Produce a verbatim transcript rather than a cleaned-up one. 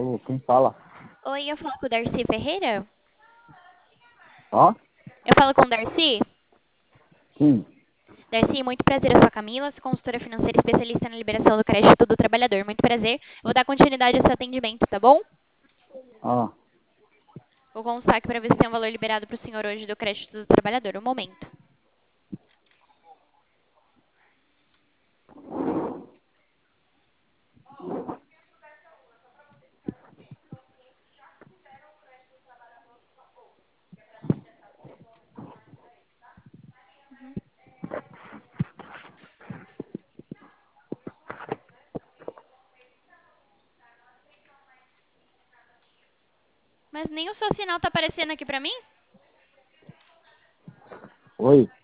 Alô, quem fala? Oi, eu falo com o Darcy Ferreira? Ó? Eu falo com o Darcy? Sim. Darcy, muito prazer, eu sou a Camila, sou consultora financeira especialista na liberação do crédito do trabalhador. Muito prazer. Eu vou dar continuidade ao seu atendimento, tá bom? Ó. Vou constar aqui para ver se tem um valor liberado para o senhor hoje do crédito do trabalhador. Um momento. Mas nem o seu sinal tá aparecendo aqui para mim? Oi.